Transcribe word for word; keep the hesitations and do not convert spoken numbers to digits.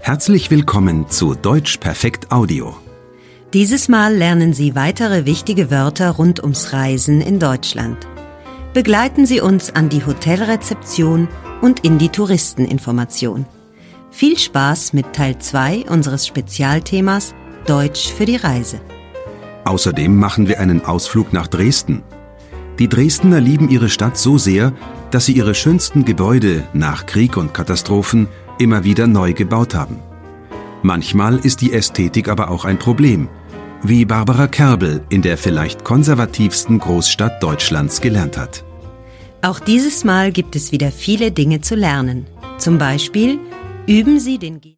Herzlich willkommen zu Deutsch Perfekt Audio. Dieses Mal lernen Sie weitere wichtige Wörter rund ums Reisen in Deutschland. Begleiten Sie uns an die Hotelrezeption und in die Touristeninformation. Viel Spaß mit Teil zwei unseres Spezialthemas Deutsch für die Reise. Außerdem machen wir einen Ausflug nach Dresden. Die Dresdner lieben ihre Stadt so sehr, dass sie ihre schönsten Gebäude nach Krieg und Katastrophen immer wieder neu gebaut haben. Manchmal ist die Ästhetik aber auch ein Problem, wie Barbara Kerbel in der vielleicht konservativsten Großstadt Deutschlands gelernt hat. Auch dieses Mal gibt es wieder viele Dinge zu lernen. Zum Beispiel üben Sie den